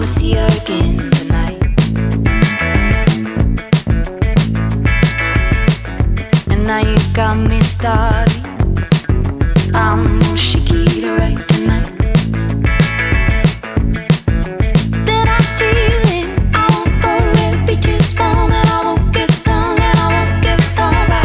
wanna see her again tonight. And now you got me started. I'm gonna shake it right.